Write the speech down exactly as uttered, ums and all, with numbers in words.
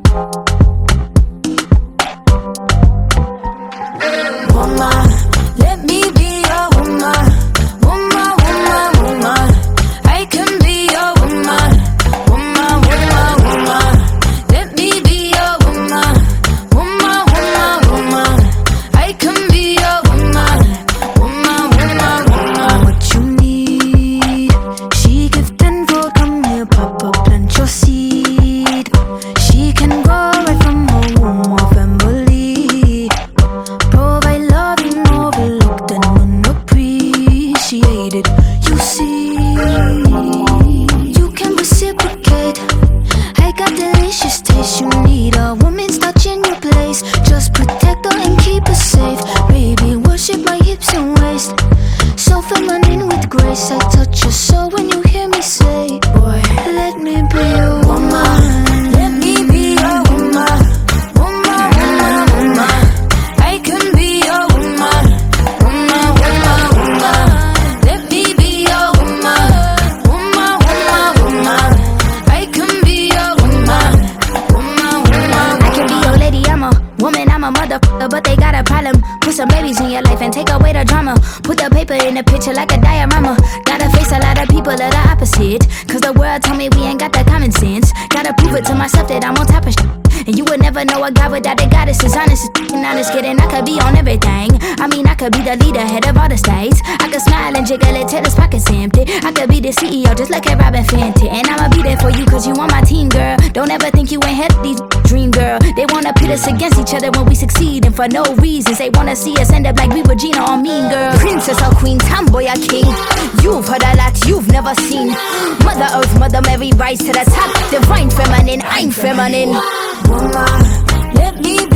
Woman, let me be your woman. Woman, woman, woman. I can be your woman. Woman, woman, woman. Let me be your woman. Woman, woman, woman. I can be your woman. Woman, woman, woman. What you need, she give tenfold. Come here, Papa, plant your seed. She can grow right from her womb or family. Provide loving overlooked and unappreciated. You see, you can reciprocate. I got delicious taste. You need a woman's touch in your place. Just protect her and keep her safe. Baby, worship my hips and waist. So feminine with grace. I touch your soul when you hear me say, boy, let me be your woman. Let me be your woman. Woman, woman, woman. I can be your woman. Woman, woman, woman. Let me be your woman. Woman, woman, woman. I can be your woman. Woman, woman, I can be your lady, I'm a woman, I'm a motherfucker, but they got a problem. Put some babies in your life and take away the drama. Put the paper in the picture like a diorama. Gotta face a lot of people that are opposite, cause the world told me we ain't got that common sense. Gotta prove it to myself that I'm on top of shit. And you would never know a guy without a goddess. Is honest, is f***ing honest, kidding. I could be on everything. I mean, I could be the leader, head of all the states. I could smile and jiggle it till his pockets empty. I could be the C E O just like a Robin Fenty. And I'ma be there for you cause you on my team, girl. Don't ever think you ain't had these dream, girl. They wanna pit us against each other when we succeed, and for no reasons. They wanna see us end up like we Regina or Mean Girl. Princess or queen, tomboy or king. You've heard a lot you've never seen. Mother Earth, Mother Mary, rise to the top. Divine feminine, I'm feminine. woman. Let me